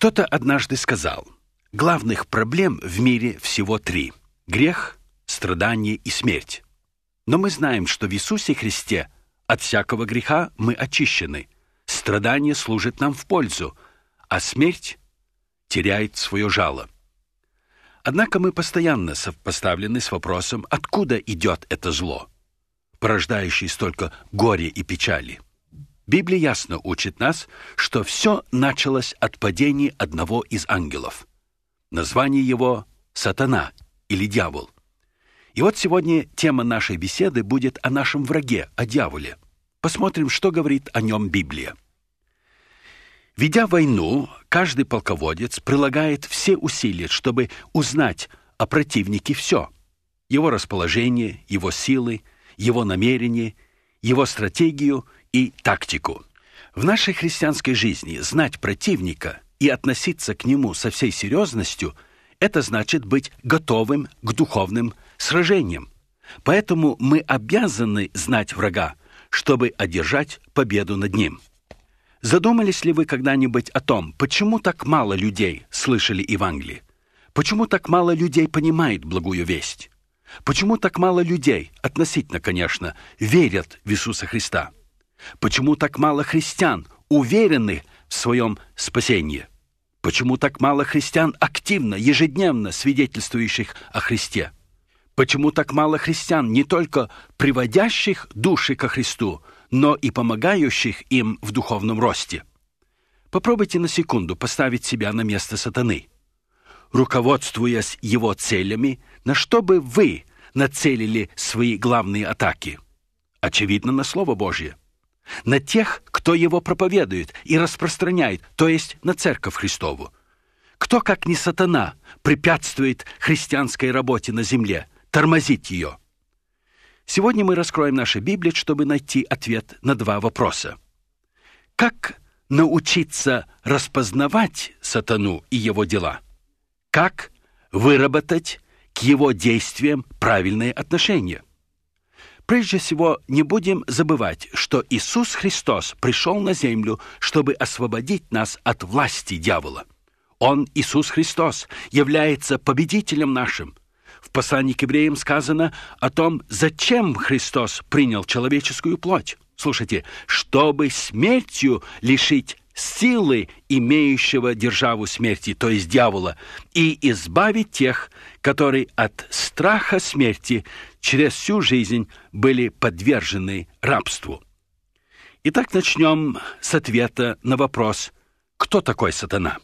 Кто-то однажды сказал, главных проблем в мире всего 3: грех, страдание и смерть. Но мы знаем, что в Иисусе Христе от всякого греха мы очищены, страдание служит нам в пользу, а смерть теряет свое жало. Однако мы постоянно сопоставлены с вопросом, откуда идет это зло, порождающее столько горя и печали. Библия ясно учит нас, что все началось от падения одного из ангелов. Название его — Сатана или Дьявол. И вот сегодня тема нашей беседы будет о нашем враге, о дьяволе. Посмотрим, что говорит о нем Библия. Ведя войну, каждый полководец прилагает все усилия, чтобы узнать о противнике все: его расположение, его силы, его намерения, его стратегию и тактику. В нашей христианской жизни знать противника и относиться к нему со всей серьезностью — это значит быть готовым к духовным сражениям. Поэтому мы обязаны знать врага, чтобы одержать победу над ним. Задумались ли вы когда-нибудь о том, почему так мало людей слышали Евангелие? Почему так мало людей понимает благую весть? Почему так мало людей, относительно, конечно, верят в Иисуса Христа? Почему так мало христиан уверены в своем спасении? Почему так мало христиан активно, ежедневно свидетельствующих о Христе? Почему так мало христиан, не только приводящих души ко Христу, но и помогающих им в духовном росте? Попробуйте на секунду поставить себя на место сатаны. Руководствуясь его целями, на что бы вы нацелили свои главные атаки? Очевидно, на Слово Божье. На тех, кто его проповедует и распространяет, то есть на Церковь Христову. Кто, как не сатана, препятствует христианской работе на земле, тормозит ее? Сегодня мы раскроем нашу Библию, чтобы найти ответ на 2 вопроса. Как научиться распознавать сатану и его дела? Как выработать к его действиям правильные отношения? Прежде всего, не будем забывать, что Иисус Христос пришел на землю, чтобы освободить нас от власти дьявола. Он, Иисус Христос, является победителем нашим. В послании к евреям сказано о том, зачем Христос принял человеческую плоть. Слушайте, чтобы смертью лишить силы имеющего державу смерти, то есть дьявола, и избавить тех, которые от страха смерти через всю жизнь были подвержены рабству. Итак, начнем с ответа на вопрос, кто такой сатана?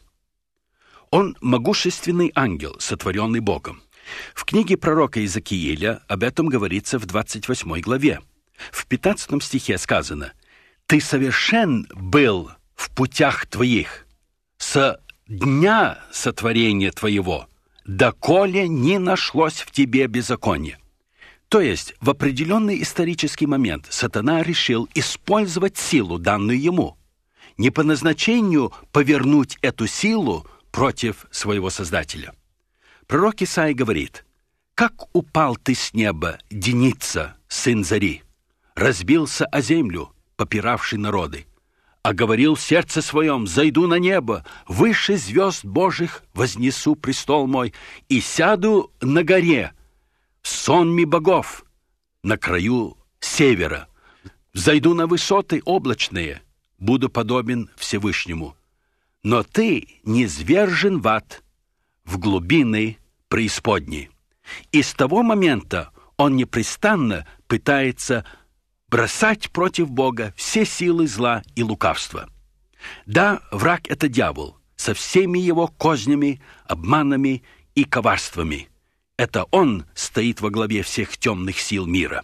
Он могущественный ангел, сотворенный Богом. В книге пророка Иезекииля об этом говорится в 28 главе. В 15 стихе сказано: «Ты совершен был в путях твоих со дня сотворения твоего, доколе не нашлось в тебе беззакония». То есть в определенный исторический момент сатана решил использовать силу, данную ему, не по назначению повернуть эту силу против своего Создателя. Пророк Исаия говорит: «Как упал ты с неба, Деница, сын зари, разбился о землю, попиравший народы, а говорил в сердце своем: зайду на небо, выше звезд Божьих вознесу престол мой и сяду на горе, в сонме богов, на краю севера. Взойду на высоты облачные, буду подобен Всевышнему. Но ты низвержен в ад, в глубины преисподней». И с того момента он непрестанно пытается бросать против Бога все силы зла и лукавства. Да, враг — это дьявол, со всеми его кознями, обманами и коварствами. Это он стоит во главе всех темных сил мира.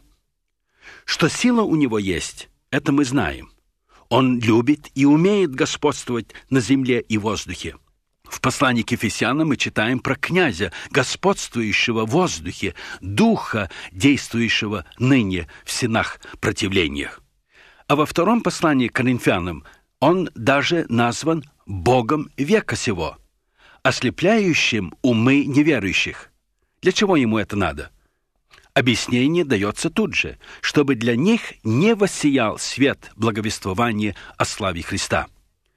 Что сила у него есть, это мы знаем. Он любит и умеет господствовать на земле и воздухе. В послании к Ефесянам мы читаем про князя, господствующего в воздухе, духа, действующего ныне в стенах противлениях. А во втором послании к Коринфянам он даже назван Богом века сего, ослепляющим умы неверующих. Для чего ему это надо? Объяснение дается тут же, чтобы для них не воссиял свет благовествования о славе Христа.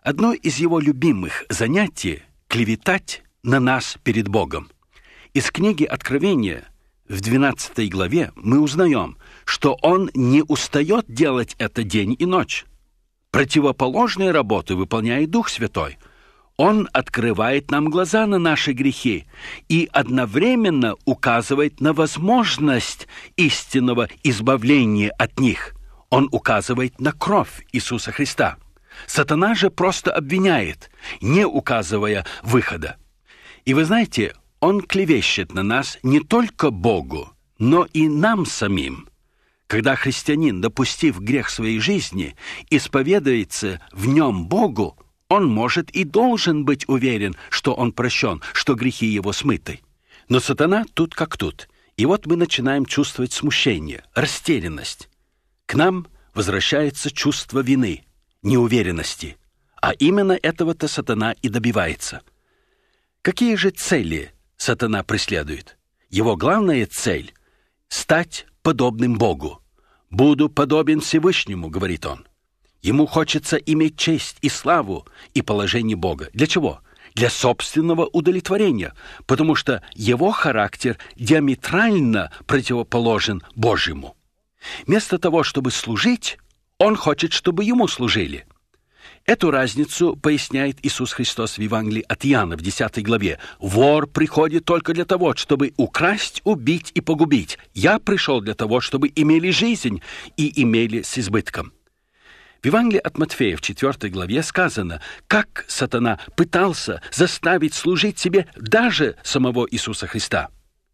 Одно из его любимых занятий – клеветать на нас перед Богом. Из книги Откровения в 12 главе мы узнаем, что он не устает делать это день и ночь. Противоположные работы выполняет Дух Святой. Он открывает нам глаза на наши грехи и одновременно указывает на возможность истинного избавления от них. Он указывает на кровь Иисуса Христа. Сатана же просто обвиняет, не указывая выхода. И вы знаете, он клевещет на нас не только Богу, но и нам самим. Когда христианин, допустив грех своей жизни, исповедуется в нем Богу, он может и должен быть уверен, что он прощен, что грехи его смыты. Но сатана тут как тут. И вот мы начинаем чувствовать смущение, растерянность. К нам возвращается чувство вины, неуверенности. А именно этого-то сатана и добивается. Какие же цели сатана преследует? Его главная цель – стать подобным Богу. «Буду подобен Всевышнему», — говорит он. Ему хочется иметь честь и славу и положение Бога. Для чего? Для собственного удовлетворения, потому что его характер диаметрально противоположен Божьему. Вместо того, чтобы служить, он хочет, чтобы ему служили. Эту разницу поясняет Иисус Христос в Евангелии от Иоанна в 10 главе. «Вор приходит только для того, чтобы украсть, убить и погубить. Я пришел для того, чтобы имели жизнь и имели с избытком». В Евангелии от Матфея в 4 главе сказано, как сатана пытался заставить служить себе даже самого Иисуса Христа.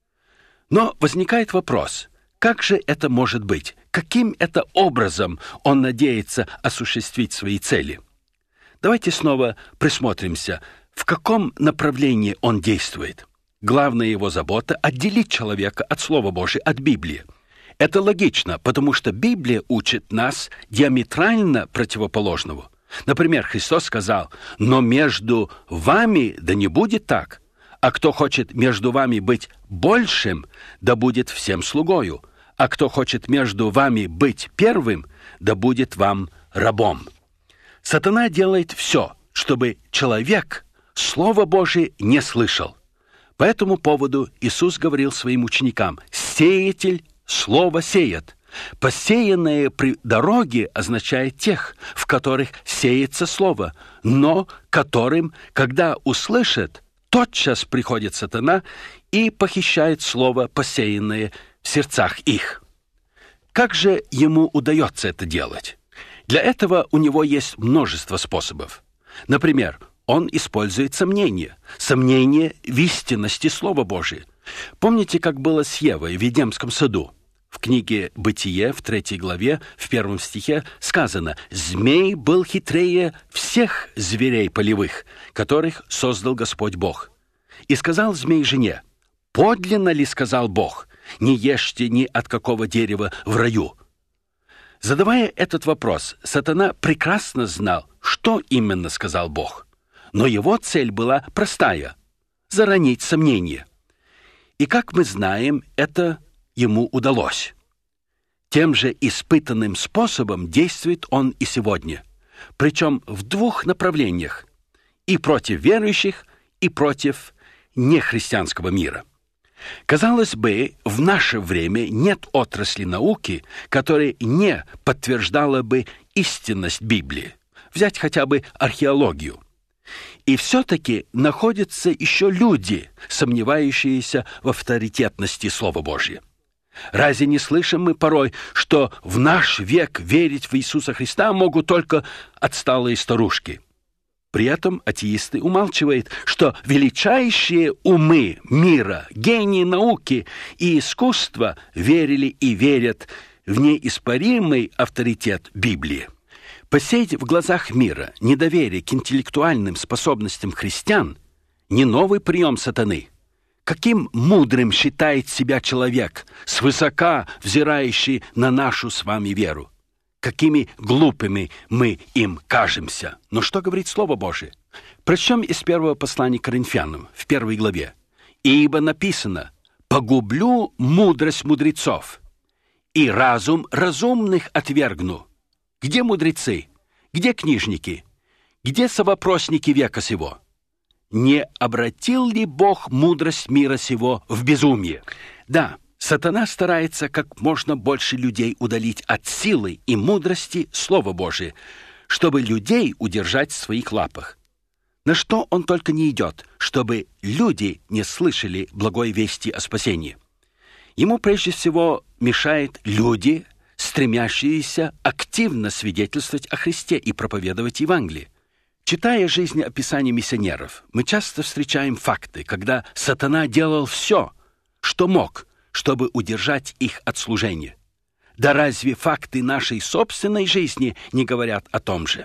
Но возникает вопрос, как же это может быть? Каким это образом он надеется осуществить свои цели? Давайте снова присмотримся, в каком направлении он действует. Главная его забота – отделить человека от Слова Божия, от Библии. Это логично, потому что Библия учит нас диаметрально противоположному. Например, Христос сказал: «Но между вами да не будет так, а кто хочет между вами быть большим, да будет всем слугою, а кто хочет между вами быть первым, да будет вам рабом». Сатана делает все, чтобы человек Слово Божие не слышал. По этому поводу Иисус говорил своим ученикам: «Сеятель слово сеет». Посеянное при дороге означает тех, в которых сеется слово, но которым, когда услышат, тотчас приходит сатана и похищает слово, посеянное в сердцах их. Как же ему удается это делать? Для этого у него есть множество способов. Например, он использует сомнения в истинности Слова Божия. Помните, как было с Евой в Едемском саду? В книге «Бытие» в 3 главе, в 1 стихе сказано: «Змей был хитрее всех зверей полевых, которых создал Господь Бог. И сказал змей жене: подлинно ли сказал Бог, не ешьте ни от какого дерева в раю?» Задавая этот вопрос, сатана прекрасно знал, что именно сказал Бог. Но его цель была простая – заронить сомнение. И, как мы знаем, это ему удалось. Тем же испытанным способом действует он и сегодня. Причем в двух направлениях – и против верующих, и против нехристианского мира. Казалось бы, в наше время нет отрасли науки, которая не подтверждала бы истинность Библии. Взять хотя бы археологию. И все-таки находятся еще люди, сомневающиеся в авторитетности Слова Божия. Разве не слышим мы порой, что в наш век верить в Иисуса Христа могут только отсталые старушки? При этом атеисты умалчивают, что величайшие умы мира, гении науки и искусства верили и верят в неиспоримый авторитет Библии. Посеять в глазах мира недоверие к интеллектуальным способностям христиан – не новый прием сатаны. Каким мудрым считает себя человек, свысока взирающий на нашу с вами веру? Какими глупыми мы им кажемся. Но что говорит Слово Божие? Прочтем из первого послания к Коринфянам, в 1 главе. «Ибо написано: погублю мудрость мудрецов, и разум разумных отвергну». Где мудрецы? Где книжники? Где совопросники века сего? Не обратил ли Бог мудрость мира сего в безумие? Да, сатана старается как можно больше людей удалить от силы и мудрости Слова Божия, чтобы людей удержать в своих лапах. На что он только не идет, чтобы люди не слышали благой вести о спасении. Ему прежде всего мешают люди, стремящиеся активно свидетельствовать о Христе и проповедовать Евангелие. Читая жизнеописания миссионеров, мы часто встречаем факты, когда сатана делал все, что мог, чтобы удержать их от служения. Да разве факты нашей собственной жизни не говорят о том же?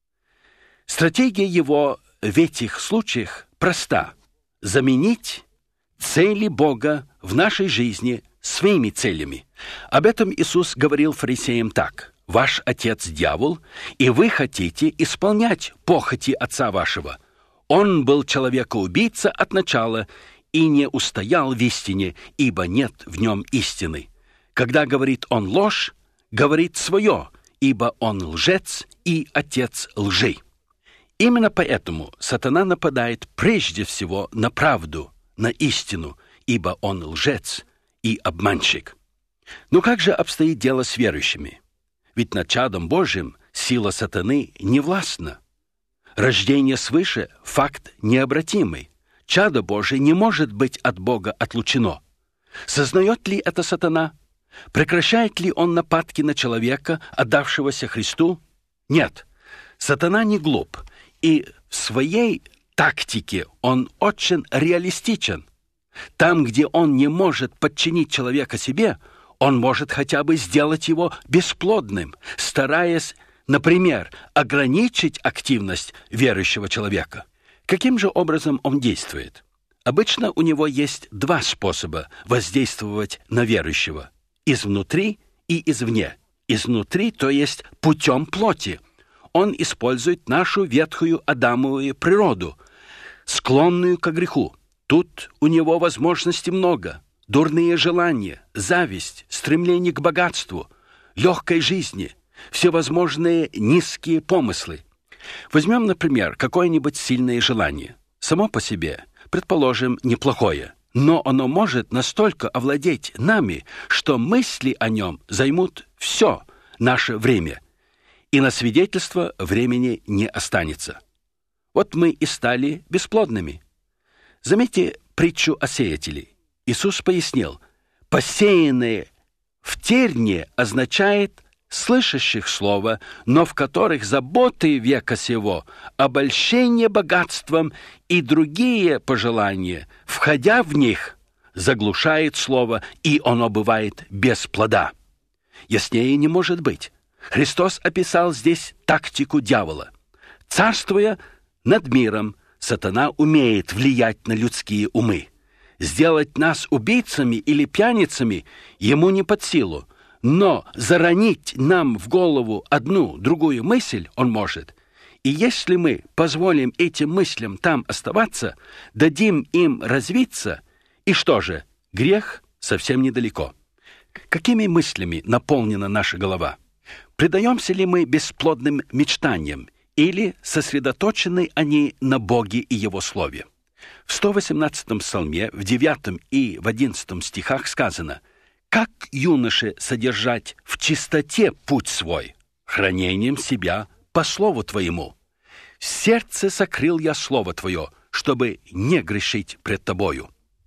Стратегия его в этих случаях проста: заменить цели Бога в нашей жизни своими целями. Об этом Иисус говорил фарисеям так: «Ваш отец дьявол, и вы хотите исполнять похоти отца вашего. Он был человека-убийца от начала и не устоял в истине, ибо нет в нем истины. Когда говорит он ложь, говорит свое, ибо он лжец и отец лжи». Именно поэтому сатана нападает прежде всего на правду, на истину, ибо он лжец и обманщик. Но как же обстоит дело с верующими? Ведь над чадом Божьим сила сатаны не властна. Рождение свыше – факт необратимый. Чадо Божие не может быть от Бога отлучено. Сознает ли это сатана? Прекращает ли он нападки на человека, отдавшегося Христу? Нет. Сатана не глуп, и в своей тактике он очень реалистичен. Там, где он не может подчинить человека себе, он может хотя бы сделать его бесплодным, стараясь, например, ограничить активность верующего человека. Каким же образом он действует? Обычно у него есть два способа воздействовать на верующего: изнутри и извне. Изнутри, то есть путем плоти. Он использует нашу ветхую Адамовую природу, склонную к греху. Тут у него возможностей много. Дурные желания, зависть, стремление к богатству, легкой жизни, всевозможные низкие помыслы. Возьмем, например, какое-нибудь сильное желание. Само по себе, предположим, неплохое, но оно может настолько овладеть нами, что мысли о нем займут все наше время, и на свидетельство времени не останется. Вот мы и стали бесплодными. Заметьте притчу о сеятеле. Иисус пояснил: «Посеянное в терне означает слышащих слово, но в которых заботы века сего, обольщение богатством и другие пожелания, входя в них, заглушает слово, и оно бывает без плода». Яснее не может быть. Христос описал здесь тактику дьявола. Царствуя над миром, сатана умеет влиять на людские умы. Сделать нас убийцами или пьяницами ему не под силу, но заронить нам в голову одну, другую мысль он может. И если мы позволим этим мыслям там оставаться, дадим им развиться, и что же, грех совсем недалеко. Какими мыслями наполнена наша голова? Предаемся ли мы бесплодным мечтаниям, или сосредоточены они на Боге и Его Слове? В 118-м псалме, в 9 и в 11 стихах сказано: «Как юноше содержать в чистоте путь свой, хранением себя по слову Твоему? В сердце сокрыл я слово Твое, чтобы не грешить пред Тобою».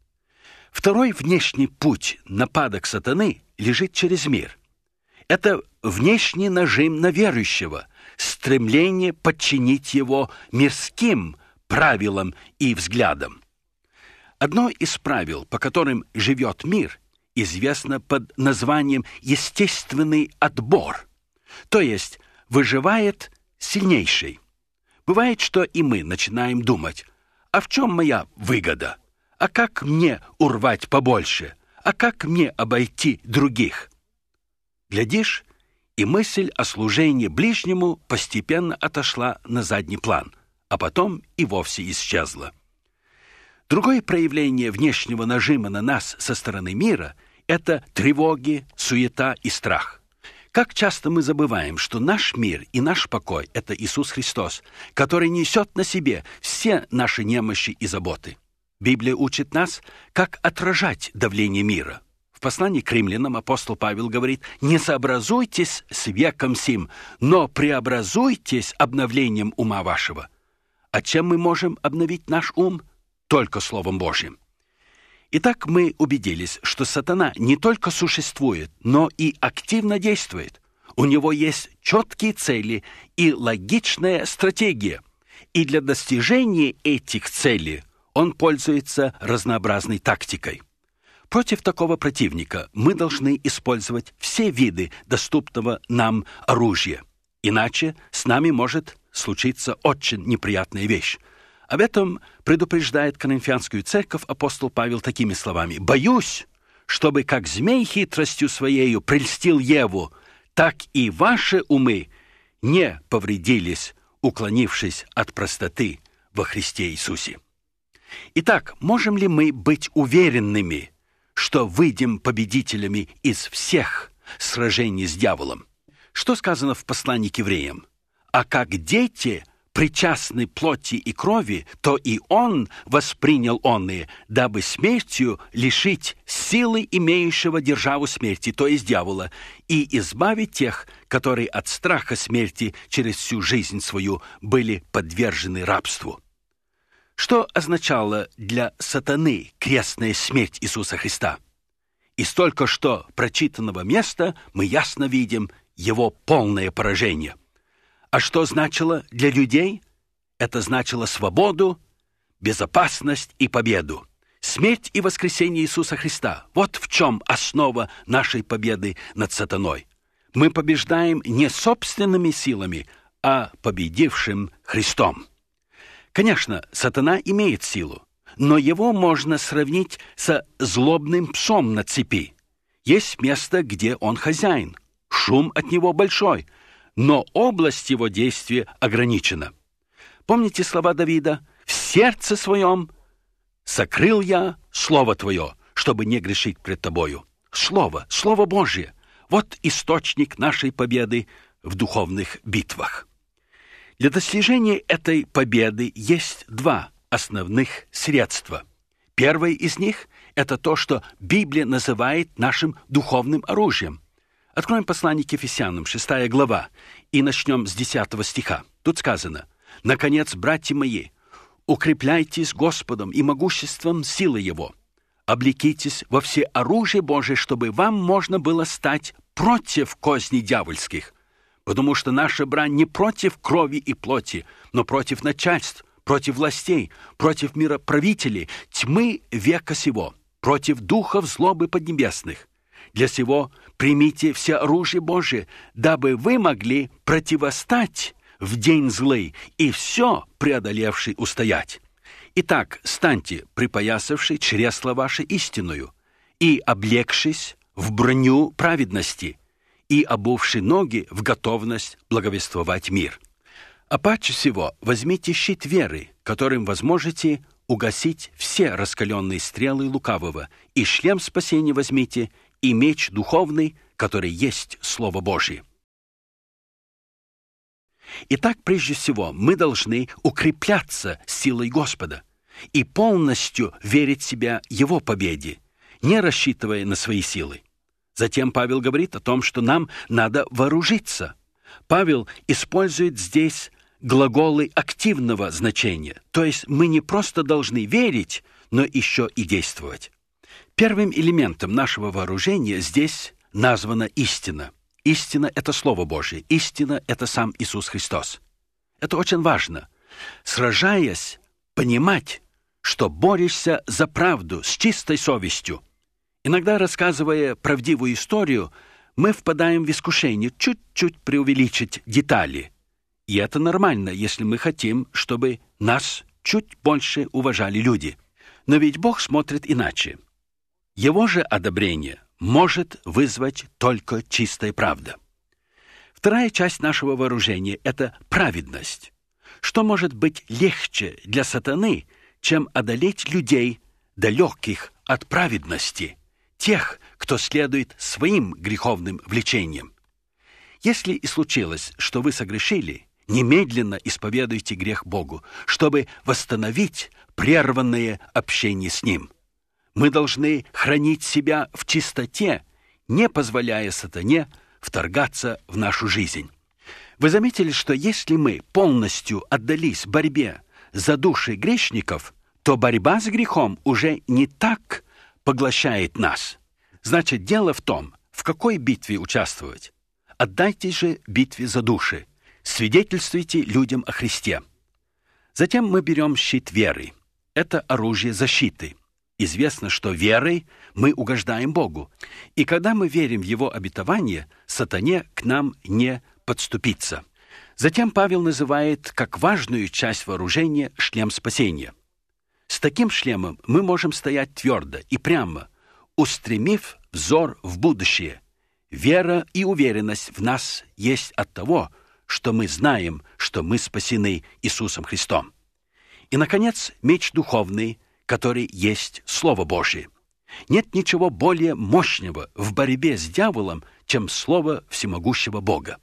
Второй внешний путь нападок сатаны лежит через мир. Это внешний нажим на верующего, стремление подчинить его мирским правилам и взглядам. Одно из правил, по которым живет мир, известно под названием «естественный отбор», то есть выживает сильнейший. Бывает, что и мы начинаем думать: а в чем моя выгода? А как мне урвать побольше? А как мне обойти других? Глядишь, и мысль о служении ближнему постепенно отошла на задний план, а потом и вовсе исчезла. Другое проявление внешнего нажима на нас со стороны мира – это тревоги, суета и страх. Как часто мы забываем, что наш мир и наш покой – это Иисус Христос, который несет на себе все наши немощи и заботы. Библия учит нас, как отражать давление мира. В послании к римлянам апостол Павел говорит: «Не сообразуйтесь с веком сим, но преобразуйтесь обновлением ума вашего». А чем мы можем обновить наш ум? Только Словом Божьим. Итак, мы убедились, что сатана не только существует, но и активно действует. У него есть четкие цели и логичная стратегия. И для достижения этих целей он пользуется разнообразной тактикой. Против такого противника мы должны использовать все виды доступного нам оружия. Иначе с нами может случиться очень неприятная вещь. Об этом предупреждает Коринфянскую церковь апостол Павел такими словами: «Боюсь, чтобы как змей хитростью своею прельстил Еву, так и ваши умы не повредились, уклонившись от простоты во Христе Иисусе». Итак, можем ли мы быть уверенными, что выйдем победителями из всех сражений с дьяволом? Что сказано в послании к евреям? «А как дети причастны плоти и крови, то и он воспринял онные, дабы смертью лишить силы имеющего державу смерти, то есть дьявола, и избавить тех, которые от страха смерти через всю жизнь свою были подвержены рабству». Что означала для сатаны крестная смерть Иисуса Христа? Из только что прочитанного места мы ясно видим его полное поражение. А что значило для людей? Это значило свободу, безопасность и победу. Смерть и воскресение Иисуса Христа – вот в чем основа нашей победы над сатаной. Мы побеждаем не собственными силами, а победившим Христом. Конечно, сатана имеет силу, но его можно сравнить со злобным псом на цепи. Есть место, где он хозяин, шум от него большой, но область его действия ограничена. Помните слова Давида? «В сердце своем сокрыл я Слово Твое, чтобы не грешить пред Тобою». Слово Божье – вот источник нашей победы в духовных битвах. Для достижения этой победы есть два основных средства. Первое из них – это то, что Библия называет нашим духовным оружием. Откроем послание к Ефесянам, 6 глава, и начнем с 10 стиха. Тут сказано: «Наконец, братья мои, укрепляйтесь Господом и могуществом силы Его. Облекитесь во все оружие Божие, чтобы вам можно было стать против козней дьявольских. Потому что наша брань не против крови и плоти, но против начальств, против властей, против мироправителей, тьмы века сего, против духов злобы поднебесных. Для сего примите все оружие Божие, дабы вы могли противостать в день злый и все преодолевший устоять. Итак, станьте, припоясавши чресла ваше истинную, и облегшись в броню праведности, и обувши ноги в готовность благовествовать мир. А паче всего возьмите щит веры, которым возможете угасить все раскаленные стрелы лукавого, и шлем спасения возьмите, и меч духовный, который есть Слово Божие. Итак, прежде всего, мы должны укрепляться силой Господа и полностью верить себя Его победе, не рассчитывая на свои силы. Затем Павел говорит о том, что нам надо вооружиться. Павел использует здесь глаголы активного значения, то есть мы не просто должны верить, но еще и действовать. Первым элементом нашего вооружения здесь названа истина. Истина – это Слово Божие, истина – это сам Иисус Христос. Это очень важно. Сражаясь, понимать, что борешься за правду с чистой совестью. Иногда, рассказывая правдивую историю, мы впадаем в искушение чуть-чуть преувеличить детали. И это нормально, если мы хотим, чтобы нас чуть больше уважали люди. Но ведь Бог смотрит иначе. Его же одобрение может вызвать только чистая правда. Вторая часть нашего вооружения – это праведность. Что может быть легче для сатаны, чем одолеть людей, далеких от праведности, тех, кто следует своим греховным влечениям? Если и случилось, что вы согрешили, немедленно исповедуйте грех Богу, чтобы восстановить прерванное общение с Ним. Мы должны хранить себя в чистоте, не позволяя сатане вторгаться в нашу жизнь. Вы заметили, что если мы полностью отдались борьбе за души грешников, то борьба с грехом уже не так поглощает нас. Значит, дело в том, в какой битве участвовать. Отдайтесь же битве за души. Свидетельствуйте людям о Христе. Затем мы берем щит веры. Это оружие защиты. Известно, что верой мы угождаем Богу. И когда мы верим в Его обетование, сатане к нам не подступится. Затем Павел называет как важную часть вооружения шлем спасения. С таким шлемом мы можем стоять твердо и прямо, устремив взор в будущее. Вера и уверенность в нас есть от того, что мы знаем, что мы спасены Иисусом Христом. И, наконец, меч духовный, который есть Слово Божие. Нет ничего более мощного в борьбе с дьяволом, чем Слово всемогущего Бога.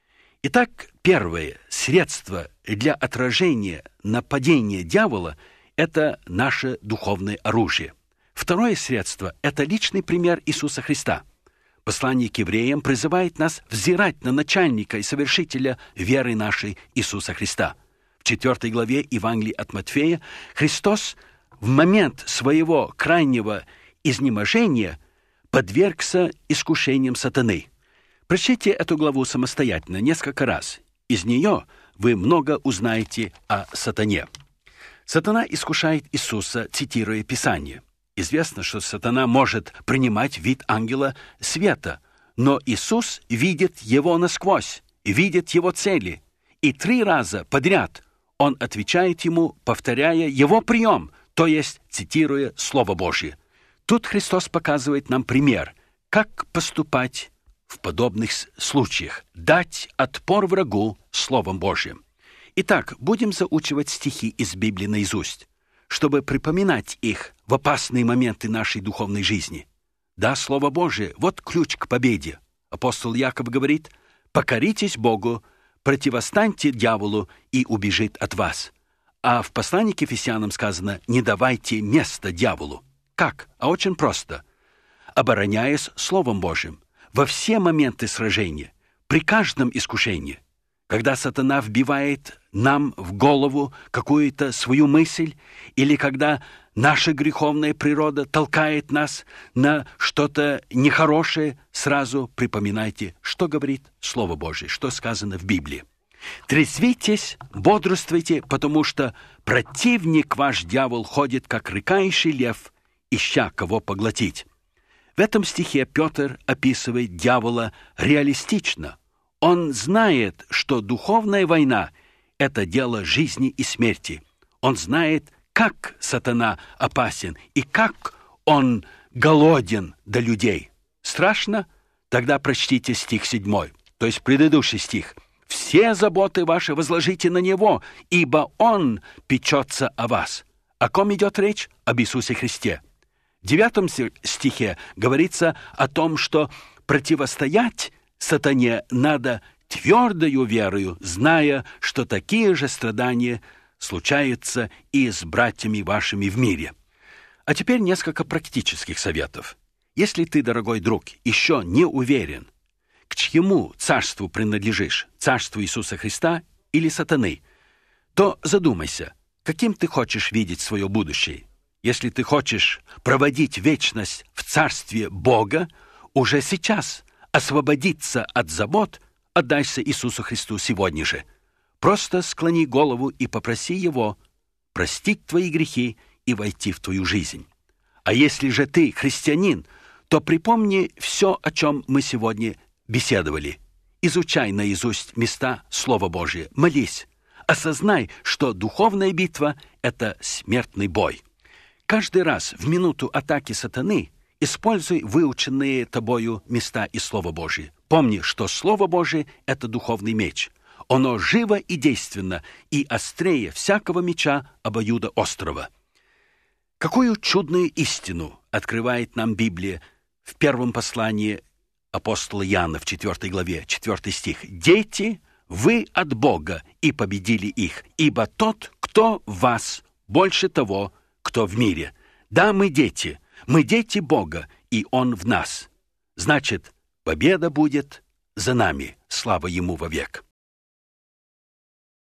Итак, первое средство для отражения нападения дьявола – это наше духовное оружие. Второе средство – это личный пример Иисуса Христа. Послание к евреям призывает нас взирать на начальника и совершителя веры нашей Иисуса Христа. В 4 главе Евангелия от Матфея Христос в момент своего крайнего изнеможения подвергся искушениям сатаны. Прочтите эту главу самостоятельно несколько раз. Из нее вы много узнаете о сатане. Сатана искушает Иисуса, цитируя Писание. Известно, что сатана может принимать вид ангела света, но Иисус видит его насквозь, видит его цели. И 3 раза подряд он отвечает ему, повторяя его прием, то есть цитируя Слово Божье. Тут Христос показывает нам пример, как поступать в подобных случаях, дать отпор врагу Словом Божьим. Итак, будем заучивать стихи из Библии наизусть, чтобы припоминать их в опасные моменты нашей духовной жизни. Да, Слово Божие – вот ключ к победе. Апостол Яков говорит: «Покоритесь Богу, противостаньте дьяволу, и убежит от вас». А в послании к Ефесянам сказано: «Не давайте места дьяволу». Как? А очень просто. Обороняясь Словом Божьим во все моменты сражения, при каждом искушении. Когда сатана вбивает нам в голову какую-то свою мысль, или когда наша греховная природа толкает нас на что-то нехорошее, сразу припоминайте, что говорит Слово Божие, что сказано в Библии. «Трезвитесь, бодрствуйте, потому что противник ваш дьявол ходит, как рыкающий лев, ища кого поглотить». В этом стихе Петр описывает дьявола реалистично. Он знает, что духовная война – это дело жизни и смерти. Он знает, как сатана опасен и как он голоден до людей. Страшно? Тогда прочтите стих 7, то есть предыдущий стих. «Все заботы ваши возложите на Него, ибо Он печется о вас». О ком идет речь? Об Иисусе Христе. В 9 стихе говорится о том, что противостоять сатане надо твердою верою, зная, что такие же страдания случаются и с братьями вашими в мире. А теперь несколько практических советов. Если ты, дорогой друг, еще не уверен, к чьему царству принадлежишь, царству Иисуса Христа или сатаны, то задумайся, каким ты хочешь видеть свое будущее. Если ты хочешь проводить вечность в царстве Бога, уже сейчас освободиться от забот, отдайся Иисусу Христу сегодня же. Просто склони голову и попроси Его простить твои грехи и войти в твою жизнь. А если же ты христианин, то припомни все, о чем мы сегодня беседовали. Изучай наизусть места Слова Божия, молись. Осознай, что духовная битва – это смертный бой. Каждый раз в минуту атаки сатаны используй выученные тобою места из Слова Божия. Помни, что Слово Божие – это духовный меч. Оно живо и действенно, и острее всякого меча обоюдоострого. Какую чудную истину открывает нам Библия в первом послании апостола Иоанна в 4 главе, 4 стих. «Дети, вы от Бога, и победили их, ибо тот, кто в вас, больше того, кто в мире». Да, мы дети Бога, и Он в нас. Значит, победа будет за нами, слава Ему вовек.